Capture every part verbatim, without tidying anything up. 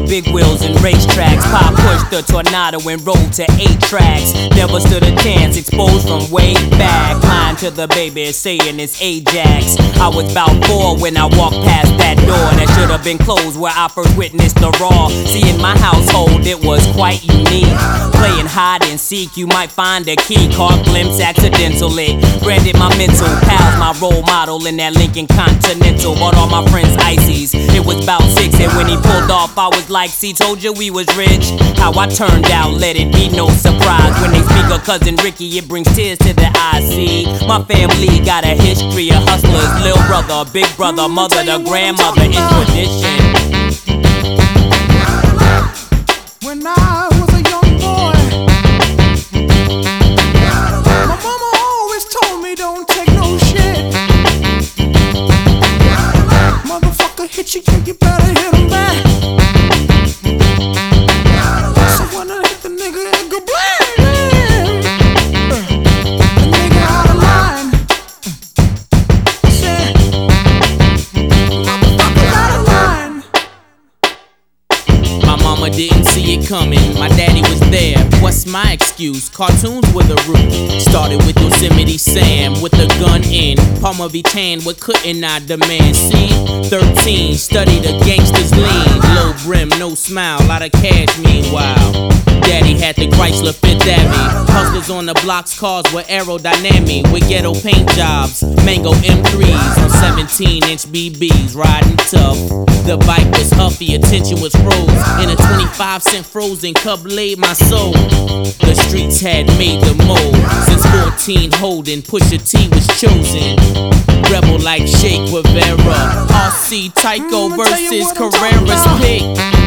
big wheels and racetracks. Pop pushed the Tornado and rolled to eight tracks. Never stood a chance, exposed from way back. Lying to the baby, saying it's Ajax. I was about four when I walked past that door that should have been closed, where I first witnessed the raw. See, in my household it was quite unique. Playing hide and seek, you might find a key. Caught glimpse, accidental it branded my mental. Pals, my role model in that Lincoln Continental. Bought all my friends ices, it was about six. And when he pulled off, I was like, see, told you we was rich. How I turned out, let it be no surprise. When they speak of cousin Ricky, it brings tears to the eyes. See, my family got a history of hustlers. Lil' brother, big brother, mother, the grandmother in tradition. When I was a young boy, my mama always told me don't take no shit. Motherfucker hit you, you better hit him back. So when I hit the nigga, it go blam. The nigga out of line. Said, motherfucker out of line. My mama didn't see it coming, my daddy was there. What's my excuse? Cartoons were the root. Started with Yosemite Sam with the gun in. Palmer V. Tan, what couldn't I demand? See, thirteen, studied a gangster's lean. Low brim, no smile, lot of cash meanwhile. Daddy had the Chrysler Fifth Avenue. Hustlers on the blocks, cars were aerodynamic with ghetto paint jobs. Mango M threes on seventeen inch B Bs, riding tough. The bike was huffy, attention was froze. In a twenty-five cent frozen cup laid my soul. The streets had made the mold. Since fourteen holding, Pusha T was chosen. Rebel like Che Guevara. R C Tycho versus Carrera's pick.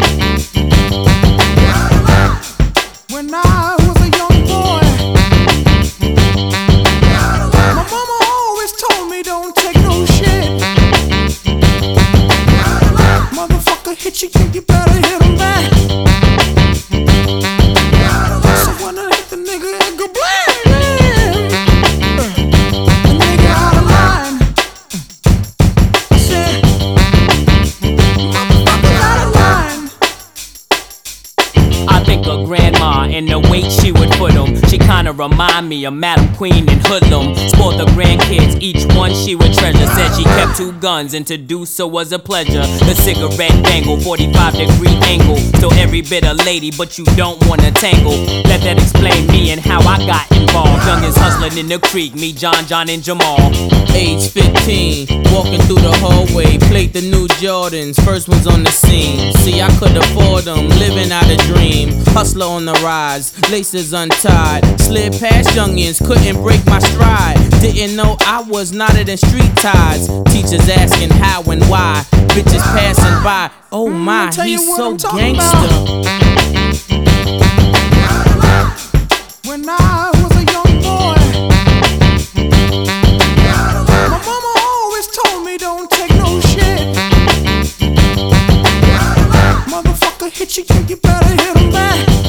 When I was a young boy, my mama always told me don't take no shit. Motherfucker hit you, you better hit him back. So when I hit the nigga, it go blam. The nigga out of line. Said, motherfucker out of line. I think of grandma and the weight she would put them. She kinda remind me of Madam Queen and Hoodlum. Spoiled the grandkids, each one she would treasure. Said she kept two guns and to do so was a pleasure. The cigarette dangle, forty-five degree angle. Still every bit a lady, but you don't wanna tangle. Let that explain me and how I got involved. Youngest hustling in the creek, me, John, John, and Jamal. Age fifteen, walking through the hallway, played the new Jordans, first ones on the scene. See, I could afford them, living out a dream. Hustler on the rise, laces untied. Slid past youngins, couldn't break my stride. Didn't know I was knotted in street ties. Teachers asking how and why. Bitches passing by, oh my, he's so gangster. When I was a young boy, my mama always told me don't take no shit. Motherfucker hit you, you better hit him back.